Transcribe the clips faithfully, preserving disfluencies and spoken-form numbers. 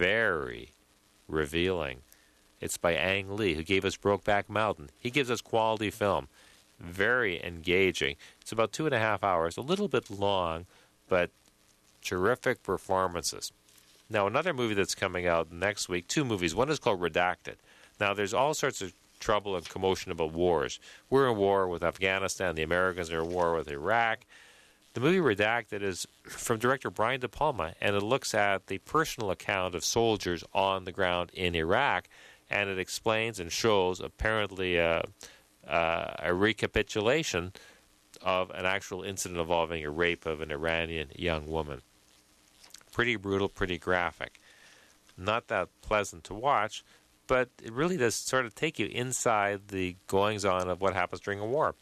very revealing. It's by Ang Lee, who gave us Brokeback Mountain. He gives us quality film. Very engaging. It's about two and a half hours, a little bit long, but terrific performances. Now, another movie that's coming out next week, two movies. One is called Redacted. Now, there's all sorts of trouble and commotion about wars. We're in war with Afghanistan. The Americans are in war with Iraq. The movie Redacted is from director Brian De Palma, and it looks at the personal account of soldiers on the ground in Iraq, and it explains and shows apparently uh, uh, a recapitulation of an actual incident involving a rape of an Iranian young woman. Pretty brutal, pretty graphic. Not that pleasant to watch, but it really does sort of take you inside the goings-on of what happens during a war.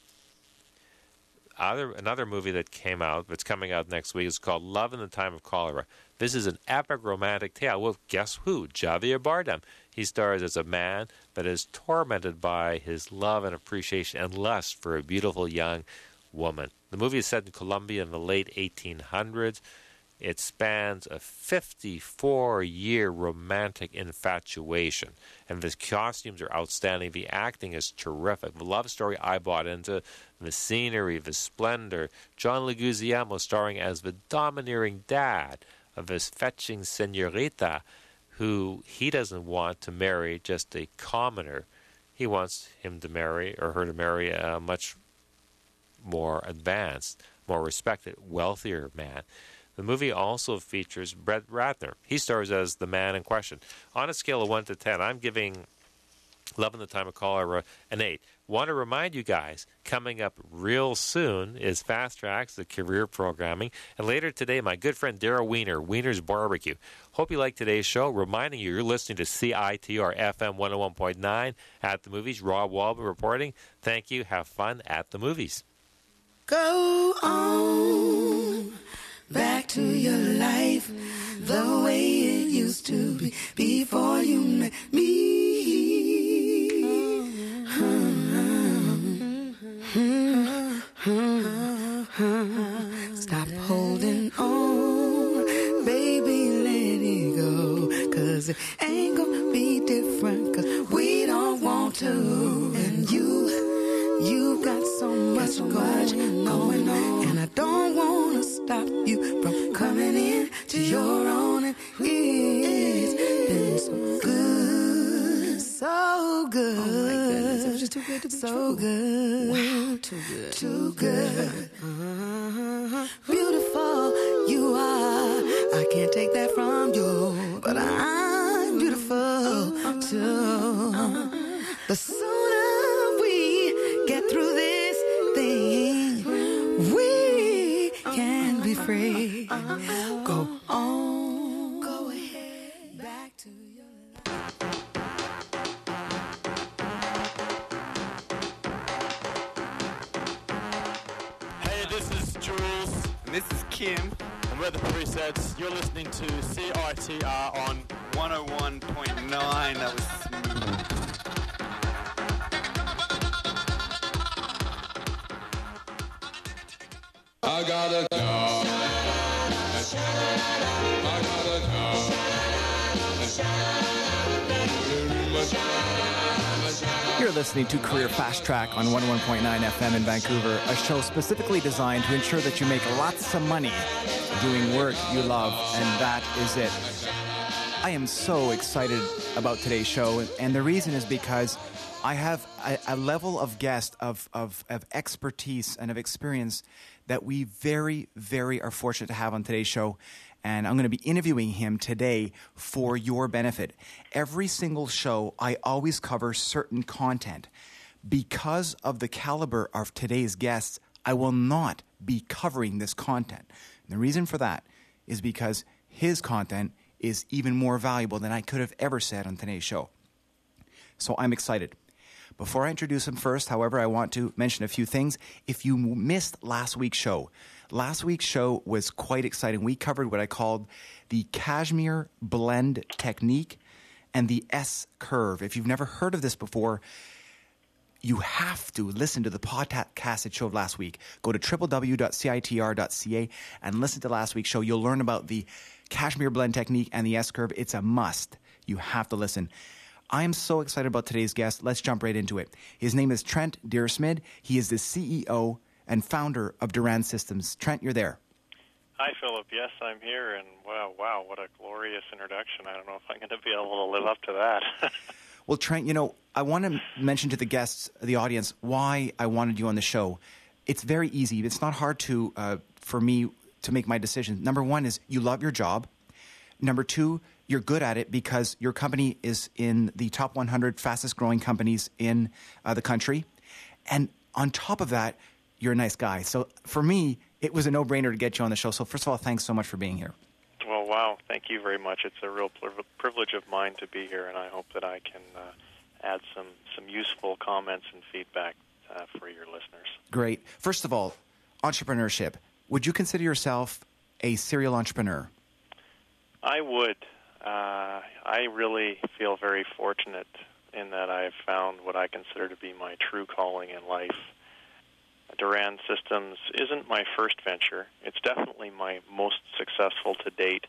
Other, another movie that came out, that's coming out next week, is called Love in the Time of Cholera. This is an epic romantic tale. Well, guess who? Javier Bardem. He stars as a man that is tormented by his love and appreciation and lust for a beautiful young woman. The movie is set in Colombia in the late eighteen hundreds. It spans a fifty-four-year romantic infatuation. And the costumes are outstanding. The acting is terrific. The love story I bought into, the scenery, the splendor. John Leguizamo starring as the domineering dad of this fetching senorita who he doesn't want to marry just a commoner. He wants him to marry, or her to marry, a much more advanced, more respected, wealthier man. The movie also features Brett Ratner. He stars as the man in question. On a scale of one to ten, I'm giving Love in the Time of Cholera an eight. Want to remind you guys, coming up real soon is Fast Tracks, the career programming. And later today, my good friend Daryl Wiener, Wiener's Barbecue. Hope you like today's show. Reminding you, you're listening to C I T R F M one oh one point nine at the movies. Rob Walben reporting. Thank you. Have fun at the movies. Go on back to your life the way it used to be before you met me. Stop holding on, baby, let it go, 'cause it ain't gonna be different, 'cause we don't want to. And you, you've got so much going on, and I don't want to stop you from coming in to your own. And it's been so good, so good. Oh my goodness, it was just too good to be so true. Good. Wow, too good. Too good. Uh-huh. Beautiful you are. I can't take that from you, but I'm beautiful too. The sooner we get through this thing, we can be free. Go on, go ahead, back to your life. Hey, this is Jules. And this is Kim. And we're the Presets. You're listening to C I T R on one oh one point nine. That was smooth. I gotta know. I gotta know. You're listening to Career Fast Track on one oh one point nine F M in Vancouver, a show specifically designed to ensure that you make lots of money doing work you love, and that is it. I am so excited about today's show, and the reason is because I have a, a level of guest, of, of, of expertise and of experience that we very, very are fortunate to have on today's show. And I'm going to be interviewing him today for your benefit. Every single show, I always cover certain content. Because of the caliber of today's guests, I will not be covering this content. And the reason for that is because his content is even more valuable than I could have ever said on today's show. So I'm excited. Before I introduce him first, however, I want to mention a few things. If you missed last week's show, last week's show was quite exciting. We covered what I called the Cashmere Blend Technique and the S-Curve. If you've never heard of this before, you have to listen to the podcasted show of last week. Go to w w w dot c i t r dot c a and listen to last week's show. You'll learn about the Cashmere Blend Technique and the S-Curve. It's a must. You have to listen. I am so excited about today's guest. Let's jump right into it. His name is Trent Deersmid. He is the C E O and founder of Durand Systems. Trent, you're there. Hi, Philip. Yes, I'm here, and wow, wow, what a glorious introduction. I don't know if I'm going to be able to live up to that. Well, Trent, you know, I want to mention to the guests, the audience, why I wanted you on the show. It's very easy. It's not hard to uh, for me to make my decision. Number one is you love your job. Number two, you're good at it because your company is in the top one hundred fastest growing companies in uh, the country. And on top of that, you're a nice guy. So for me, it was a no-brainer to get you on the show. So first of all, thanks so much for being here. Well, wow, thank you very much. It's a real privilege of mine to be here, and I hope that I can uh, add some, some useful comments and feedback uh, for your listeners. Great. First of all, entrepreneurship. Would you consider yourself a serial entrepreneur? I would. Uh, I really feel very fortunate in that I've found what I consider to be my true calling in life. Durand Systems isn't my first venture. It's definitely my most successful to date,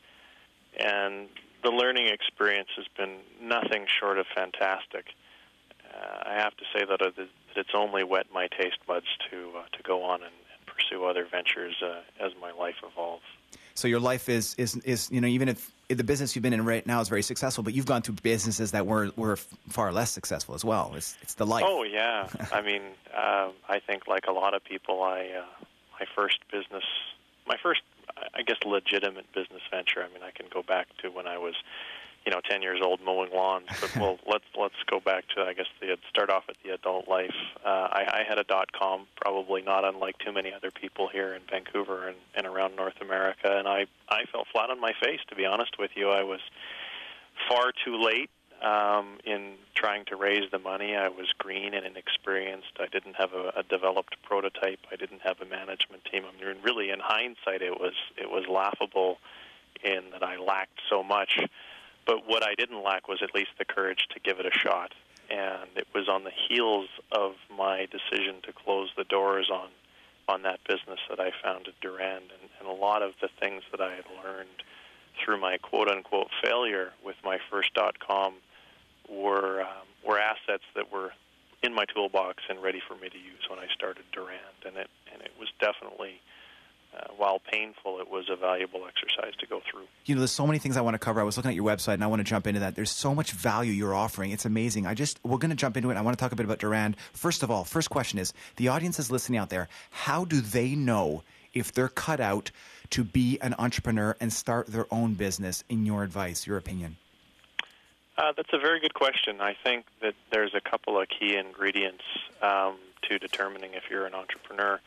and the learning experience has been nothing short of fantastic. Uh, I have to say that, uh, that it's only whet my taste buds to uh, to go on and, and pursue other ventures uh, as my life evolves. So your life is, is, is, you know, even if the business you've been in right now is very successful, but you've gone through businesses that were, were far less successful as well. It's, it's the life. Oh, yeah. I mean, uh, I think like a lot of people, I uh, my first business, my first, I guess, legitimate business venture, I mean, I can go back to when I was, you know, ten years old mowing lawns. But well, let's let's go back to, I guess, the start off at the adult life. Uh, I, I had a dot-com, probably not unlike too many other people here in Vancouver and, and around North America, and I, I fell flat on my face, to be honest with you. I was far too late um, in trying to raise the money. I was green and inexperienced. I didn't have a, a developed prototype. I didn't have a management team. I mean, really, in hindsight, it was it was laughable in that I lacked so much. But what I didn't lack was at least the courage to give it a shot. And it was on the heels of my decision to close the doors on, on that business that I founded Durand. And, and a lot of the things that I had learned through my quote-unquote failure with my first dot-com were, um, were assets that were in my toolbox and ready for me to use when I started Durand. And it, and it was definitely... Uh, while painful, it was a valuable exercise to go through. You know, there's so many things I want to cover. I was looking at your website, and I want to jump into that. There's so much value you're offering. It's amazing. I just, we're going to jump into it. I want to talk a bit about Durand. First of all, first question is, the audience is listening out there. How do they know if they're cut out to be an entrepreneur and start their own business, in your advice, your opinion? Uh, that's a very good question. I think that there's a couple of key ingredients um, to determining if you're an entrepreneur.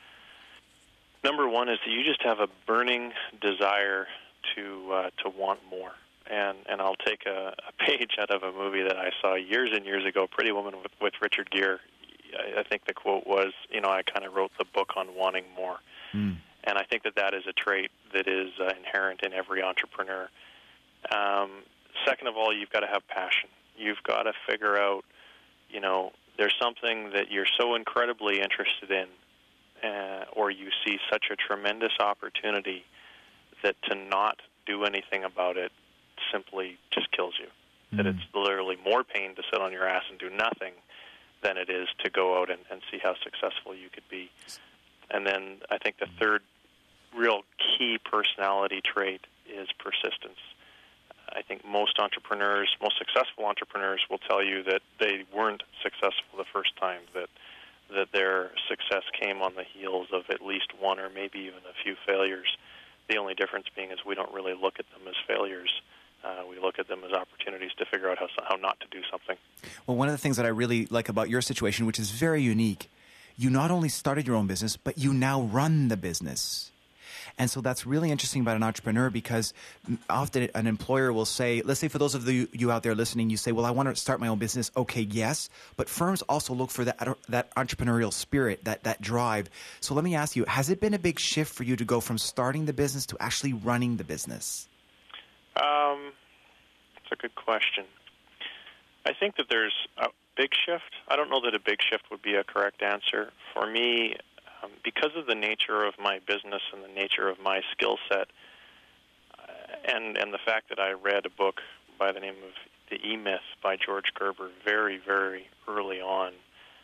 Number one is that you just have a burning desire to uh, to want more. And and I'll take a, a page out of a movie that I saw years and years ago, Pretty Woman with, with Richard Gere. I, I think the quote was, you know, I kind of wrote the book on wanting more. Mm. And I think that that is a trait that is uh, inherent in every entrepreneur. Um, second of all, you've got to have passion. You've got to figure out, you know, there's something that you're so incredibly interested in, Uh, or you see such a tremendous opportunity that to not do anything about it simply just kills you. Mm. That it's literally more pain to sit on your ass and do nothing than it is to go out and, and see how successful you could be. And then I think the third real key personality trait is persistence. I think most entrepreneurs, most successful entrepreneurs will tell you that they weren't successful the first time, that that their success came on the heels of at least one or maybe even a few failures. The only difference being is we don't really look at them as failures. Uh, we look at them as opportunities to figure out how, how not to do something. Well, one of the things that I really like about your situation, which is very unique, you not only started your own business, but you now run the business. And so that's really interesting about an entrepreneur, because often an employer will say, let's say for those of you, you out there listening, you say, well, I want to start my own business. Okay, yes. But firms also look for that that entrepreneurial spirit, that, that drive. So let me ask you, has it been a big shift for you to go from starting the business to actually running the business? Um, that's a good question. I think that there's a big shift. I don't know that a big shift would be a correct answer. For me, Um, because of the nature of my business and the nature of my skill set, uh, and and the fact that I read a book by the name of The E-Myth by George Gerber very, very early on.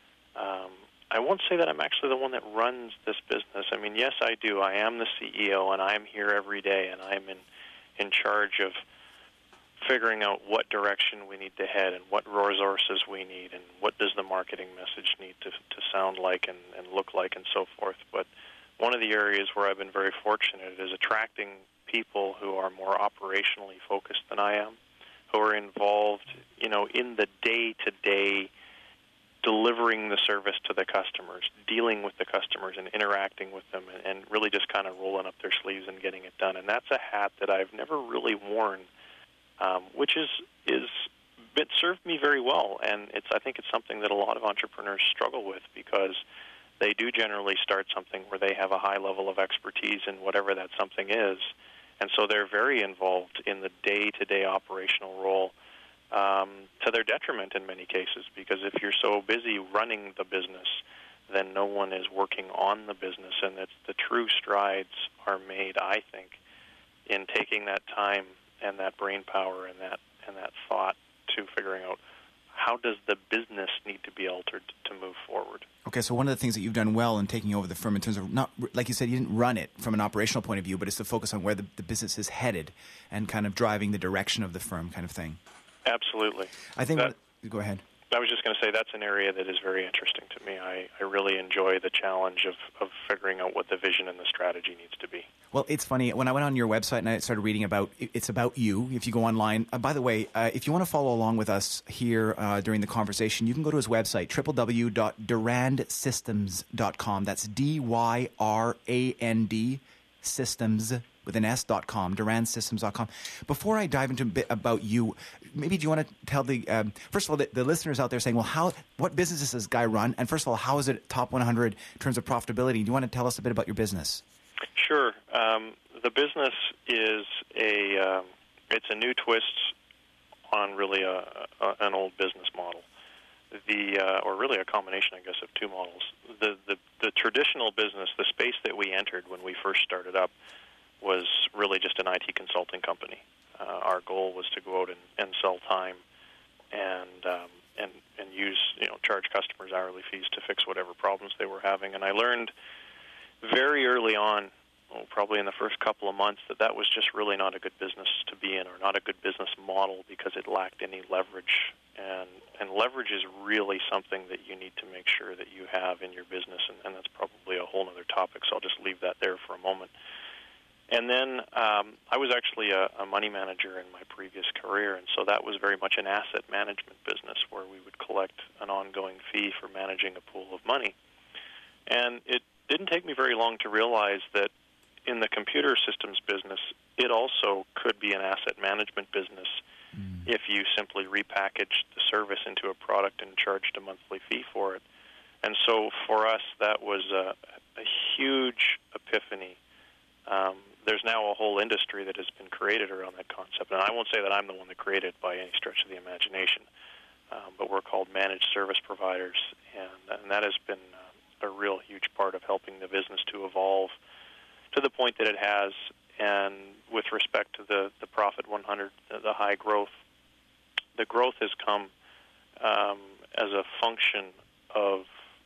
Um, I won't say that I'm actually the one that runs this business. I mean, yes, I do. I am the C E O, and I'm here every day, and I'm in, in charge of figuring out what direction we need to head and what resources we need and what does the marketing message need to, to sound like and, and look like and so forth. But one of the areas where I've been very fortunate is attracting people who are more operationally focused than I am, who are involved, you know, in the day-to-day delivering the service to the customers, dealing with the customers and interacting with them, and, and really just kind of rolling up their sleeves and getting it done. And that's a hat that I've never really worn, um, which is is it served me very well. And it's I think it's something that a lot of entrepreneurs struggle with, because they do generally start something where they have a high level of expertise in whatever that something is. And so they're very involved in the day-to-day operational role, um, to their detriment in many cases, because if you're so busy running the business, then no one is working on the business. And it's, the true strides are made, I think, in taking that time and that brain power and that and that thought to figuring out how does the business need to be altered to move forward. Okay, so one of the things that you've done well in taking over the firm in terms of, not like you said, you didn't run it from an operational point of view, but it's to focus on where the, the business is headed and kind of driving the direction of the firm kind of thing. Absolutely. I think... That, what, go ahead. I was just going to say that's an area that is very interesting to me. I, I really enjoy the challenge of, of figuring out what the vision and the strategy needs to be. Well, it's funny. When I went on your website and I started reading about, it's about you, if you go online. Uh, by the way, uh, if you want to follow along with us here uh, during the conversation, you can go to his website, w w w dot durand systems dot com. That's D Y R A N D systems with an S dot com, durand systems dot com. Before I dive into a bit about you, maybe do you want to tell the, um, first of all, the, the listeners out there saying, well, how, what business does this guy run? And first of all, how is it top one hundred in terms of profitability? Do you want to tell us a bit about your business? Sure. Um, the business is a, um, it's a new twist on really a, a, an old business model. The, uh, or really a combination, I guess, of two models. The, the, the traditional business, the space that we entered when we first started up, was really just an I T consulting company. Uh, our goal was to go out and, and sell time and um, and and use you know charge customers hourly fees to fix whatever problems they were having. And I learned very early on, well, probably in the first couple of months, that that was just really not a good business to be in, or not a good business model, because it lacked any leverage. And and leverage is really something that you need to make sure that you have in your business, and, and that's probably a whole other topic, so I'll just leave that there for a moment. And then um, I was actually a, a money manager in my previous career, and so that was very much an asset management business where we would collect an ongoing fee for managing a pool of money. And it didn't take me very long to realize that in the computer systems business, it also could be an asset management business mm. if you simply repackaged the service into a product and charged a monthly fee for it. And so for us, that was a, a huge epiphany. Um, there's now a whole industry that has been created around that concept. And I won't say that I'm the one that created it by any stretch of the imagination, um, but we're called managed service providers, and, and that has been uh, a real huge part of helping the business to evolve to the point that it has. And with respect to the, the Profit one hundred, the, the high growth, the growth has come um, as a function of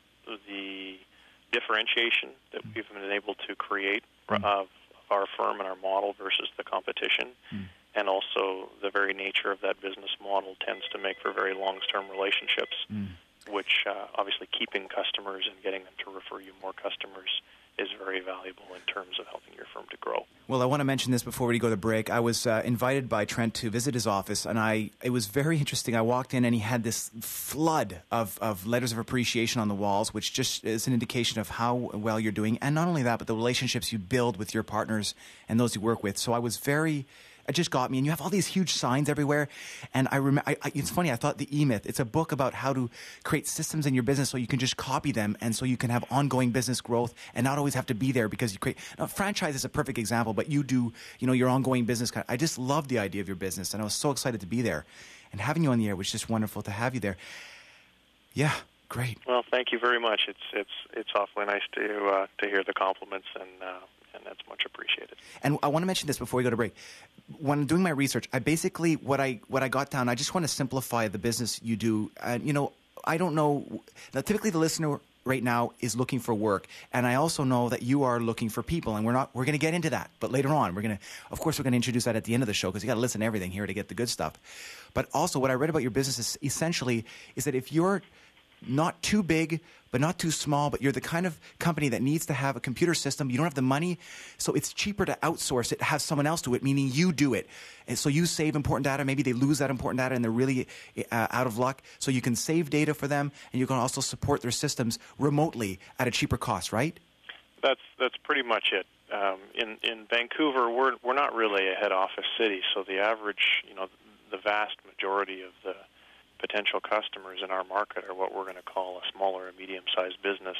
the differentiation that we've been able to create mm. of our firm and our model versus the competition, mm. and also the very nature of that business model tends to make for very long-term relationships, mm. which uh, obviously keeping customers and getting them to refer you more customers is very valuable in terms of helping your firm to grow. Well, I want to mention this before we go to break. I was uh, invited by Trent to visit his office, and I it was very interesting. I walked in, and he had this flood of, of letters of appreciation on the walls, which just is an indication of how well you're doing. And not only that, but the relationships you build with your partners and those you work with. So I was very... It just got me. And you have all these huge signs everywhere. And I remember, I, I, it's funny, I thought the E-Myth, it's a book about how to create systems in your business so you can just copy them and so you can have ongoing business growth and not always have to be there because you create. Now, franchise is a perfect example, but you do, you know, your ongoing business. Kind of, I just love the idea of your business, and I was so excited to be there. And having you on the air was just wonderful to have you there. Yeah, great. Well, thank you very much. It's it's it's awfully nice to uh, to hear the compliments, and uh, and that's much appreciated. And I want to mention this before we go to break. when doing my research, I basically what I what I got down. I just want to simplify the business you do. And you know, I don't know. Now, typically, the listener right now is looking for work, and I also know that you are looking for people, and we're not. We're going to get into that, but later on, we're going to. Of course, we're going to introduce that at the end of the show because you got to listen to everything here to get the good stuff. But also, what I read about your business is essentially is that if you're not too big, but not too small, but you're the kind of company that needs to have a computer system. You don't have the money, so it's cheaper to outsource it, have someone else do it, meaning you do it. And so you save important data. Maybe they lose that important data and they're really uh, out of luck. So you can save data for them, and you can also support their systems remotely at a cheaper cost, right? That's that's pretty much it. Um, in in Vancouver, we're we're not really a head office city, so the average, you know, the vast majority of the potential customers in our market are what we're going to call a smaller or medium-sized business,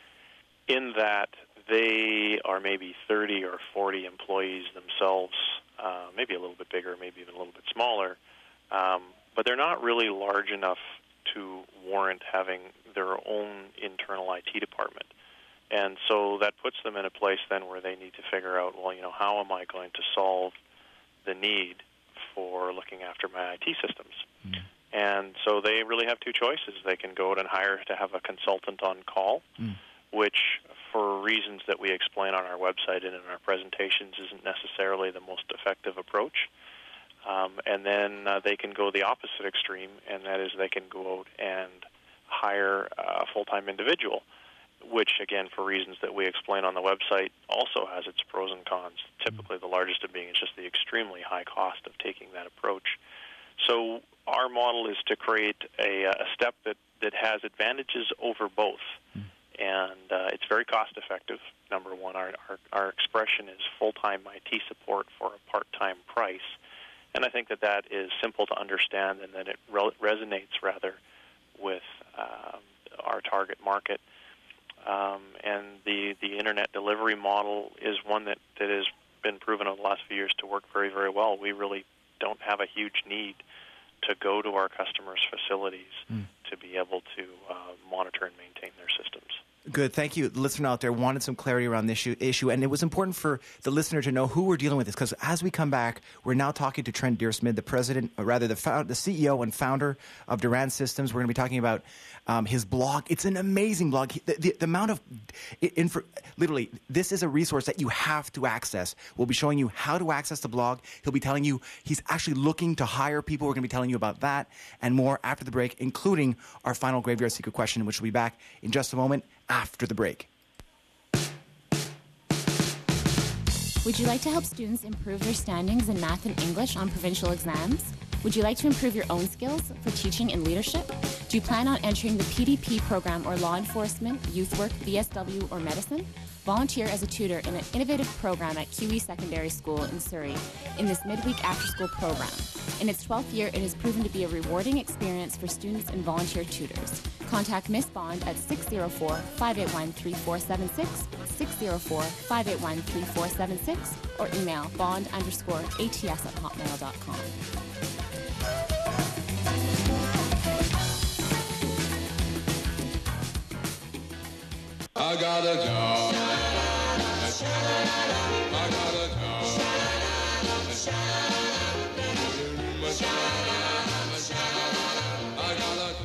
in that they are maybe thirty or forty employees themselves, uh, maybe a little bit bigger, maybe even a little bit smaller, um, but they're not really large enough to warrant having their own internal I T department. And so that puts them in a place then where they need to figure out, well, you know, how am I going to solve the need for looking after my I T systems? Mm. And so they really have two choices. They can go out and hire to have a consultant on call, mm. which, for reasons that we explain on our website and in our presentations, isn't necessarily the most effective approach. Um, and then uh, they can go the opposite extreme, and that is they can go out and hire a full-time individual, which, again, for reasons that we explain on the website, also has its pros and cons. Typically, the largest of being is just the extremely high cost of taking that approach. So our model is to create a, a step that, that has advantages over both. Mm. And uh, it's very cost-effective, number one. Our, our, our expression is full-time I T support for a part-time price. And I think that that is simple to understand and that it re- resonates, rather, with um, our target market. Um, and the, the Internet delivery model is one that, that has been proven over the last few years to work very, very well. We really don't have a huge need to go to our customers' facilities mm. to be able to uh, monitor and maintain their systems. Good. Thank you. The listener out there wanted some clarity around this issue, issue, and it was important for the listener to know who we're dealing with this, because as we come back, we're now talking to Trent Deersmid, the president, or rather the, found, the C E O and founder of Durand Systems. We're going to be talking about um, his blog. It's an amazing blog. The, the, the amount of, info, literally, this is a resource that you have to access. We'll be showing you how to access the blog. He'll be telling you he's actually looking to hire people. We're going to be telling you about that and more after the break, including our final Graveyard Secret question, which will be back in just a moment after the break. Would you like to help students improve their standings in math and English on provincial exams? Would you like to improve your own skills for teaching and leadership? Do you plan on entering the P D P program or law enforcement, youth work, V S W, or medicine? Volunteer as a tutor in an innovative program at Q E Secondary School in Surrey in this midweek after-school program. In its twelfth year, it has proven to be a rewarding experience for students and volunteer tutors. Contact Miss Bond at six oh four, five eight one, three four seven six, six oh four, five eight one, three four seven six, or email bond underscore ats at hotmail dot com. I got a job. I got a job. I got a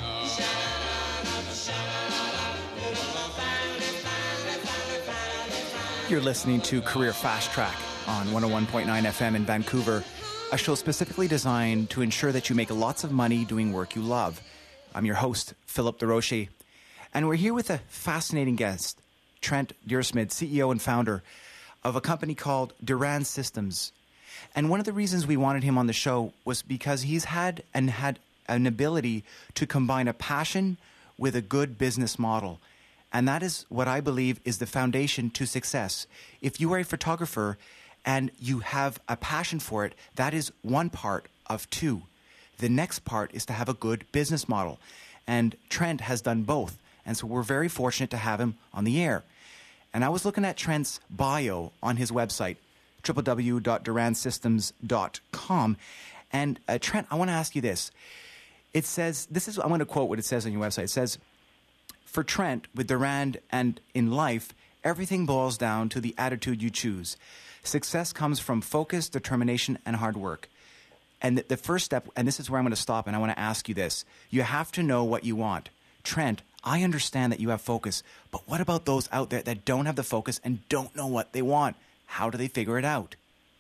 You're listening to Career Fast Track on one oh one point nine F M in Vancouver, a show specifically designed to ensure that you make lots of money doing work you love. I'm your host, Philip DeRoche. And we're here with a fascinating guest, Trent Deersmid, C E O and founder of a company called Durand Systems. And one of the reasons we wanted him on the show was because he's had and had an ability to combine a passion with a good business model. And that is what I believe is the foundation to success. If you are a photographer and you have a passion for it, that is one part of two. The next part is to have a good business model. And Trent has done both. And so we're very fortunate to have him on the air. And I was looking at Trent's bio on his website, w w w dot durand systems dot com. And uh, Trent, I want to ask you this. It says, this is, I want to quote what it says on your website. It says, for Trent, with Durand and in life, everything boils down to the attitude you choose. Success comes from focus, determination, and hard work. And the, the first step, and this is where I'm going to stop, and I want to ask you this. You have to know what you want. Trent, I understand that you have focus, but what about those out there that don't have the focus and don't know what they want? How do they figure it out?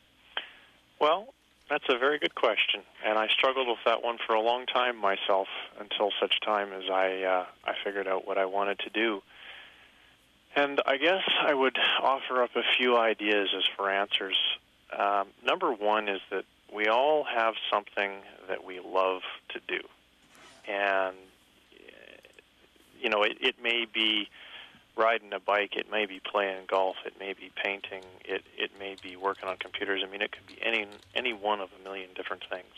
Well, that's a very good question, and I struggled with that one for a long time myself until such time as I uh, I figured out what I wanted to do. And I guess I would offer up a few ideas as for answers. Um, number one is that we all have something that we love to do, and you know, it, it may be riding a bike, it may be playing golf, it may be painting, it, it may be working on computers. I mean, it could be any any one of a million different things.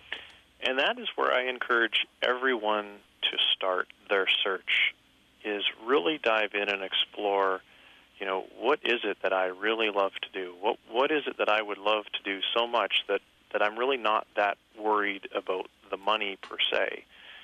And that is where I encourage everyone to start their search, is really dive in and explore, you know, what is it that I really love to do? What What is it that I would love to do so much that, that I'm really not that worried about the money per se?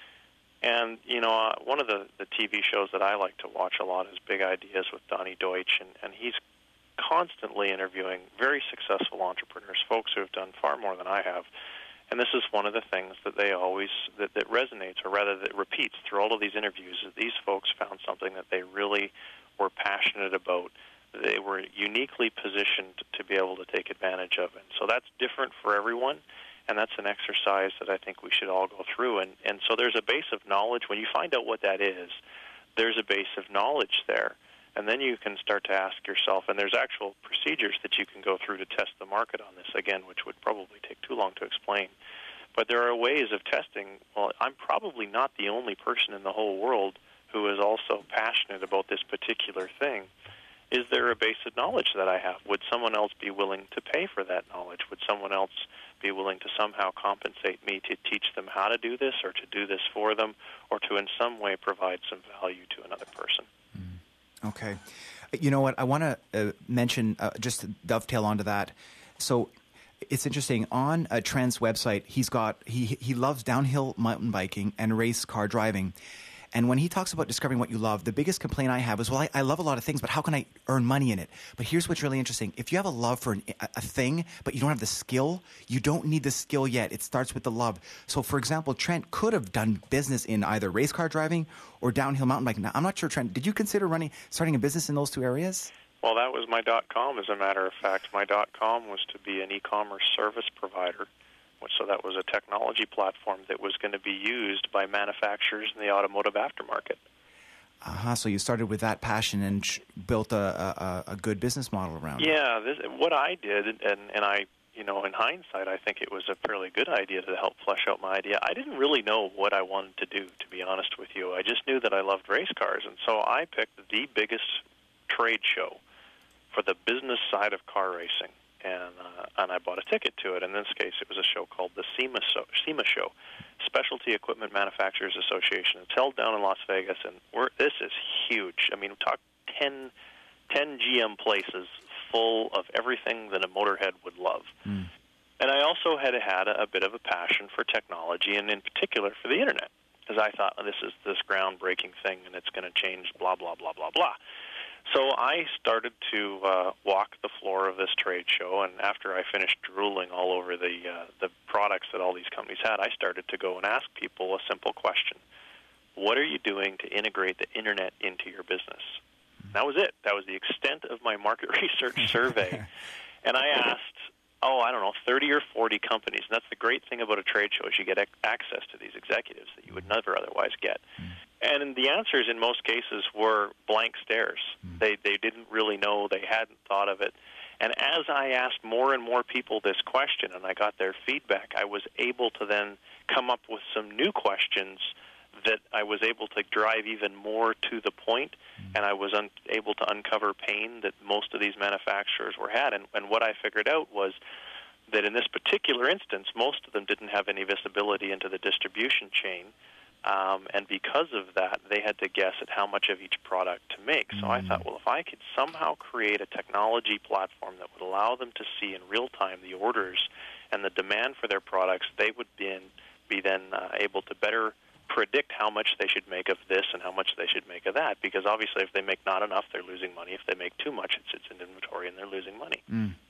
And, you know, uh, one of the, the T V shows that I like to watch a lot is Big Ideas with Donnie Deutsch, and, and he's constantly interviewing very successful entrepreneurs, folks who have done far more than I have. And this is one of the things that they always, that, that resonates, or rather that repeats through all of these interviews, is these folks found something that they really were passionate about. They were uniquely positioned to be able to take advantage of it. So that's different for everyone. And that's an exercise that I think we should all go through. And, and so there's a base of knowledge. When you find out what that is, there's a base of knowledge there. And then you can start to ask yourself, and there's actual procedures that you can go through to test the market on this, again, which would probably take too long to explain. But there are ways of testing. Well, I'm probably not the only person in the whole world who is also passionate about this particular thing. Is there a base of knowledge that I have? Would someone else be willing to pay for that knowledge? Would someone else be willing to somehow compensate me to teach them how to do this, or to do this for them, or to in some way provide some value to another person? Mm. Okay. You know what? I want to uh, mention, uh, just to dovetail onto that. So it's interesting. On uh, Trent's website, he's got, he, he loves downhill mountain biking and race car driving. And when he talks about discovering what you love, the biggest complaint I have is, well, I, I love a lot of things, but how can I earn money in it? But here's what's really interesting. If you have a love for an, a, a thing, but you don't have the skill, you don't need the skill yet. It starts with the love. So, for example, Trent could have done business in either race car driving or downhill mountain biking. Now, I'm not sure, Trent, did you consider running, starting a business in those two areas? Well, that was my dot-com, as a matter of fact. My dot-com was to be an e-commerce service provider. So that was a technology platform that was going to be used by manufacturers in the automotive aftermarket. Uh-huh. So you started with that passion and sh- built a, a, a good business model around it. Yeah. This, what I did, and, and I, you know, in hindsight, I think it was a fairly good idea to help flesh out my idea. I didn't really know what I wanted to do, to be honest with you. I just knew that I loved race cars, and so I picked the biggest trade show for the business side of car racing. And uh, and I bought a ticket to it. In this case, it was a show called the SEMA, so, SEMA Show, Specialty Equipment Manufacturers Association. It's held down in Las Vegas, and we're, this is huge. I mean, we talk ten, ten G M places full of everything that a motorhead would love. Mm. And I also had had a, a bit of a passion for technology, and in particular for the Internet, because I thought, oh, this is this groundbreaking thing, and it's going to change blah, blah, blah, blah, blah. So I started to uh, walk the floor of this trade show, and after I finished drooling all over the uh, the products that all these companies had, I started to go and ask people a simple question. What are you doing to integrate the Internet into your business? That was it. That was the extent of my market research survey. And I asked, oh, I don't know, thirty or forty companies. And that's the great thing about a trade show, is you get access to these executives that you would never otherwise get. And the answers in most cases were blank stares. Mm. They they didn't really know. They hadn't thought of it. And as I asked more and more people this question and I got their feedback, I was able to then come up with some new questions that I was able to drive even more to the point, mm. and I was un- able to uncover pain that most of these manufacturers were had. And, and what I figured out was that in this particular instance, most of them didn't have any visibility into the distribution chain. Um, and because of that, they had to guess at how much of each product to make. So mm. I thought, well, if I could somehow create a technology platform that would allow them to see in real time the orders and the demand for their products, they would be, in, be then uh, able to better predict how much they should make of this and how much they should make of that. Because obviously if they make not enough, they're losing money. If they make too much, it sits in inventory and they're losing money. Mm.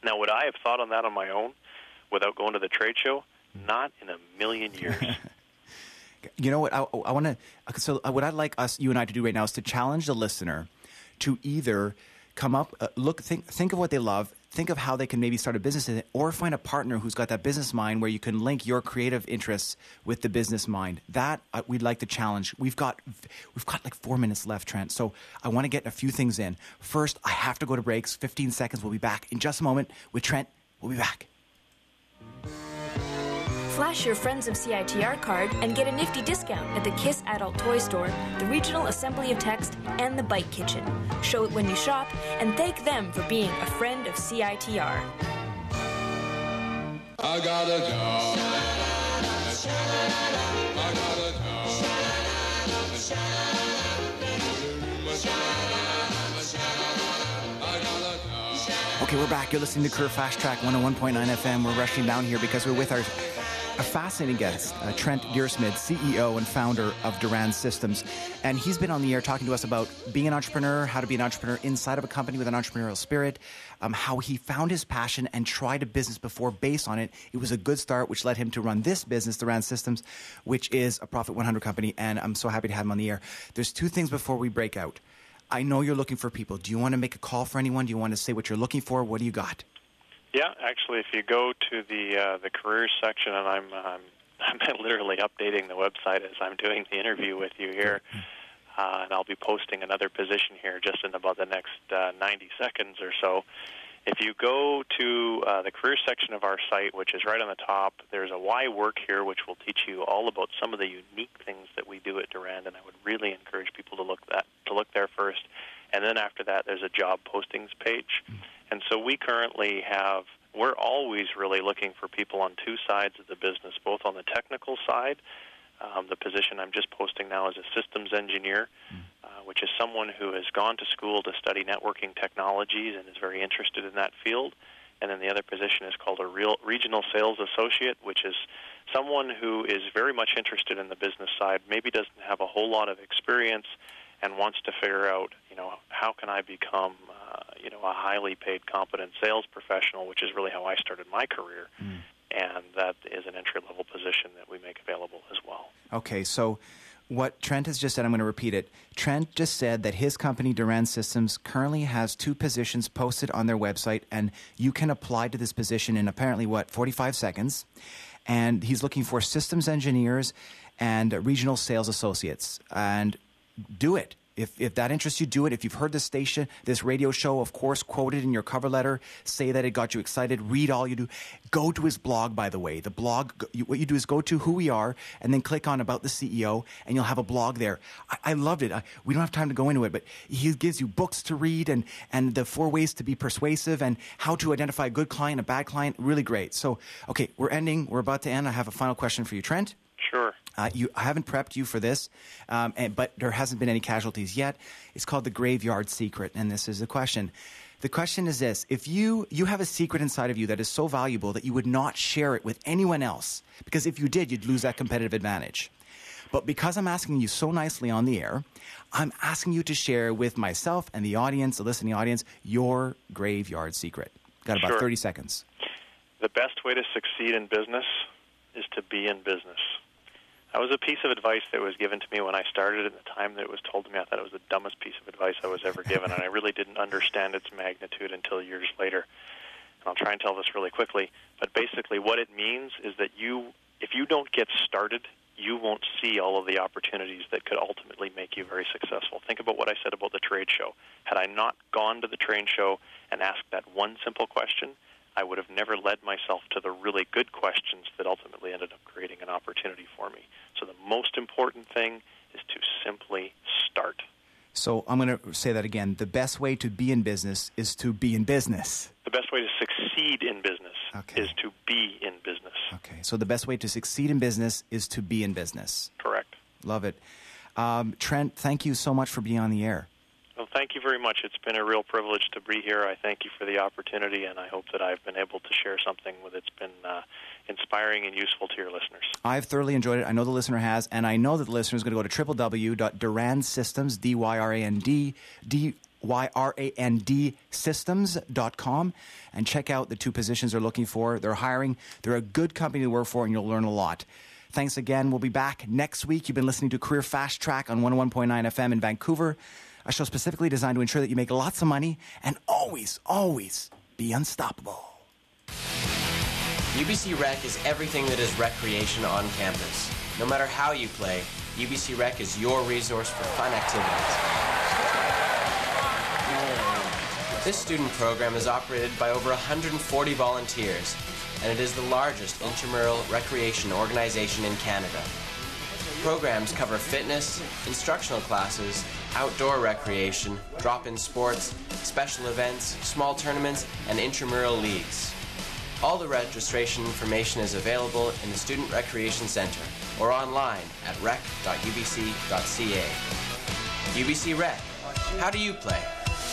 Now, would I have thought on that on my own without going to the trade show? Not in a million years. You know what? I, I want to. So, what I'd like us, you and I, to do right now is to challenge the listener to either come up, uh, look, think, think of what they love, think of how they can maybe start a business in it, or find a partner who's got that business mind where you can link your creative interests with the business mind. That uh, we'd like to challenge. We've got, we've got like four minutes left, Trent. So I want to get a few things in. First, I have to go to breaks. fifteen seconds. We'll be back in just a moment with Trent. We'll be back. Flash your Friends of C I T R card and get a nifty discount at the Kiss Adult Toy Store, the Regional Assembly of Text, and the Bike Kitchen. Show it when you shop and thank them for being a friend of C I T R. I got a job. I got a job. Okay, we're back. You're listening to Curve Fast Track one oh one point nine F M. We're rushing down here because we're with our a fascinating guest, uh, Trent Gearsmid, C E O and founder of Duran Systems. And he's been on the air talking to us about being an entrepreneur, how to be an entrepreneur inside of a company with an entrepreneurial spirit, um, how he found his passion and tried a business before based on it. It was a good start, which led him to run this business, Duran Systems, which is a Profit one hundred company. And I'm so happy to have him on the air. There's two things before we break out. I know you're looking for people. Do you want to make a call for anyone? Do you want to say what you're looking for? What do you got? Yeah, actually, if you go to the uh, the careers section, and I'm um, I'm literally updating the website as I'm doing the interview with you here, uh, and I'll be posting another position here just in about the next uh, ninety seconds or so. If you go to uh, the careers section of our site, which is right on the top, there's a Why Work Here, which will teach you all about some of the unique things that we do at Duran, and I would really encourage people to look that to look there first. And then after that, there's a job postings page. And so we currently have, we're always really looking for people on two sides of the business, both on the technical side. Um, the position I'm just posting now is a systems engineer, uh, which is someone who has gone to school to study networking technologies and is very interested in that field. And then the other position is called a real regional sales associate, which is someone who is very much interested in the business side, maybe doesn't have a whole lot of experience, and wants to figure out, you know, how can I become, uh, you know, a highly paid, competent sales professional, which is really how I started my career. Mm. And that is an entry-level position that we make available as well. Okay, so what Trent has just said, I'm going to repeat it. Trent just said that his company, Duran Systems, currently has two positions posted on their website, and you can apply to this position in apparently, what, forty-five seconds. And he's looking for systems engineers and regional sales associates. And do it. If if that interests you, do it. If you've heard this station, this radio show, of course, quote it in your cover letter. Say that it got you excited. Read all you do. Go to his blog, by the way. The blog, you, what you do is go to Who We Are and then click on About the C E O, and you'll have a blog there. I, I loved it. I, we don't have time to go into it, but he gives you books to read and, and the four ways to be persuasive and how to identify a good client, a bad client. Really great. So, okay, we're ending. We're about to end. I have a final question for you, Trent. Sure. Uh, you, I haven't prepped you for this, um, and, but there hasn't been any casualties yet. It's called the graveyard secret, and this is the question. The question is this. If you, you have a secret inside of you that is so valuable that you would not share it with anyone else, because if you did, you'd lose that competitive advantage. But because I'm asking you so nicely on the air, I'm asking you to share with myself and the audience, the listening audience, your graveyard secret. Got about Sure. thirty seconds. The best way to succeed in business is to be in business. That was a piece of advice that was given to me when I started. At the time that it was told to me, I thought it was the dumbest piece of advice I was ever given, and I really didn't understand its magnitude until years later. And I'll try and tell this really quickly. But basically what it means is that you, if you don't get started, you won't see all of the opportunities that could ultimately make you very successful. Think about what I said about the trade show. Had I not gone to the trade show and asked that one simple question, I would have never led myself to the really good questions that ultimately ended up creating an opportunity for me. So the most important thing is to simply start. So I'm going to say that again. The best way to be in business is to be in business. The best way to succeed in business Okay. is to be in business. Okay, so the best way to succeed in business is to be in business. Correct. Love it. Um, Trent, thank you so much for being on the air. Well, thank you very much. It's been a real privilege to be here. I thank you for the opportunity, and I hope that I've been able to share something that's been uh, inspiring and useful to your listeners. I've thoroughly enjoyed it. I know the listener has, and I know that the listener is going to go to w w w dot duran systems, D Y R A N D, D Y R A N D systems dot com, and check out the two positions they're looking for. They're hiring. They're a good company to work for, and you'll learn a lot. Thanks again. We'll be back next week. You've been listening to Career Fast Track on one oh one point nine F M in Vancouver, a show specifically designed to ensure that you make lots of money and always, always be unstoppable. U B C Rec is everything that is recreation on campus. No matter how you play, U B C Rec is your resource for fun activities. This student program is operated by over one hundred forty volunteers, and it is the largest intramural recreation organization in Canada. Programs cover fitness, instructional classes, outdoor recreation, drop-in sports, special events, small tournaments, and intramural leagues. All the registration information is available in the Student Recreation Center or online at rec dot u b c dot c a. U B C Rec. How do you play?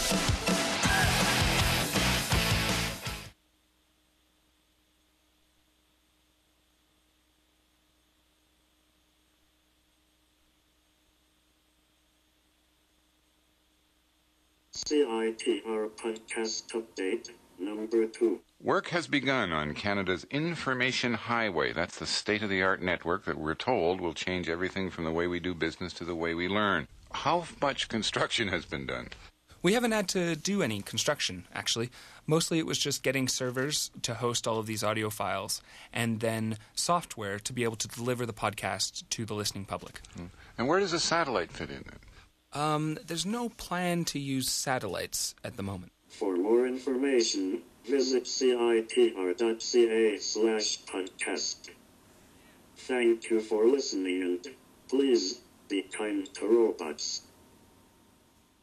C I T R Podcast Update Number two. Work has begun on Canada's Information Highway. That's the state-of-the-art network that we're told will change everything from the way we do business to the way we learn. How much construction has been done? We haven't had to do any construction, actually. Mostly it was just getting servers to host all of these audio files and then software to be able to deliver the podcast to the listening public. And where does a satellite fit in it? Um, there's no plan to use satellites at the moment. For more information, visit C I T R dot C A slash podcast. Thank you for listening, and please be kind to robots.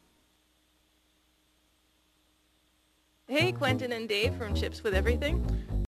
Hey, Quentin and Dave from Chips with Everything.